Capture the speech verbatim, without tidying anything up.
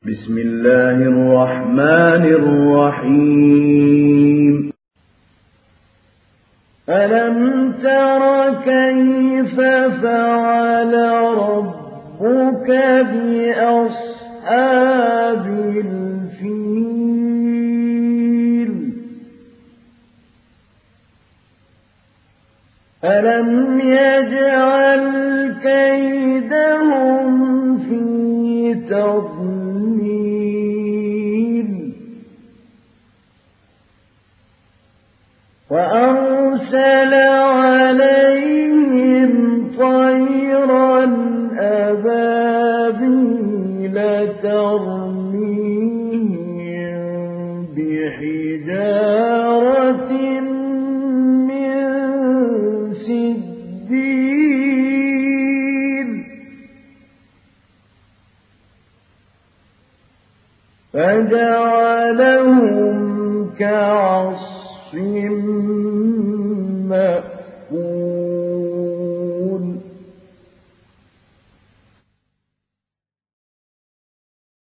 بسم الله الرحمن الرحيم ألم تر كيف فعل ربك بأصحاب الفيل ألم يجعل كيدهم في تضليل وأرسل عليهم طيرا أبابيل ترميهم بحجارة من سجيل فجعلهم كعصف مأكول